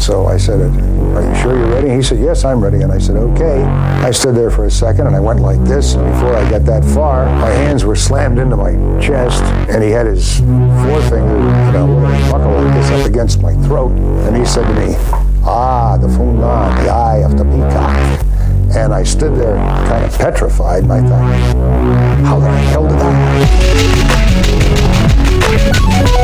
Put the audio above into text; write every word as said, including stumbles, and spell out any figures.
so I said, are you sure you're ready? He said, yes, I'm ready. And I said, okay. I stood there for a second, and I went like this, and before I got that far, my hands were slammed into my chest, and he had his forefinger, you know, with a buckle like this up against my throat, and he said to me, ah, the Fungan, the eye of the peacock. And I stood there kind of petrified, and I thought, how the hell did that happen?